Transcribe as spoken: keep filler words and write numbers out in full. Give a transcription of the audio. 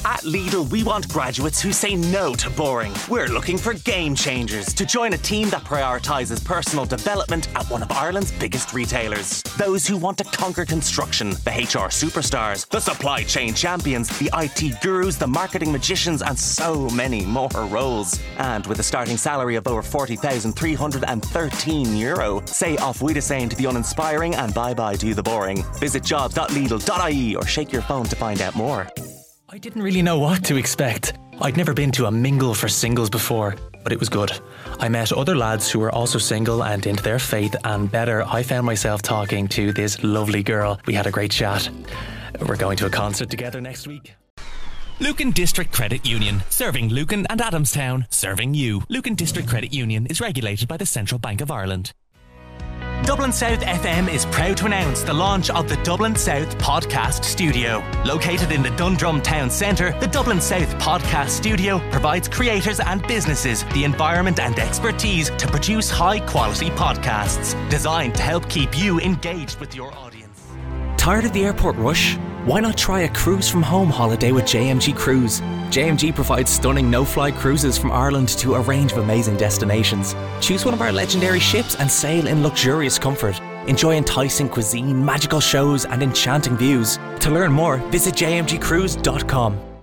At Lidl, we want graduates who say no to boring. We're looking for game changers to join a team that prioritises personal development at one of Ireland's biggest retailers. Those who want to conquer construction, the H R superstars, the supply chain champions, the I T gurus, the marketing magicians, and so many more roles. And with a starting salary of over forty thousand three hundred thirteen euro, say off Wiedersehen to the uninspiring and bye-bye to the boring. Visit jobs dot lidl dot I E or shake your phone to find out more. I didn't really know what to expect. I'd never been to a mingle for singles before, but it was good. I met other lads who were also single and into their faith, and better, I found myself talking to this lovely girl. We had a great chat. We're going to a concert together next week. Lucan District Credit Union, serving Lucan and Adamstown, serving you. Lucan District Credit Union is regulated by the Central Bank of Ireland. Dublin South F M is proud to announce the launch of the Dublin South Podcast Studio. Located in the Dundrum Town Centre, the Dublin South Podcast Studio provides creators and businesses the environment and expertise to produce high-quality podcasts designed to help keep you engaged with your audience. Tired of the airport rush? Why not try a cruise from home holiday with J M G Cruise? J M G provides stunning no-fly cruises from Ireland to a range of amazing destinations. Choose one of our legendary ships and sail in luxurious comfort. Enjoy enticing cuisine, magical shows and enchanting views. To learn more, visit j m g cruise dot com.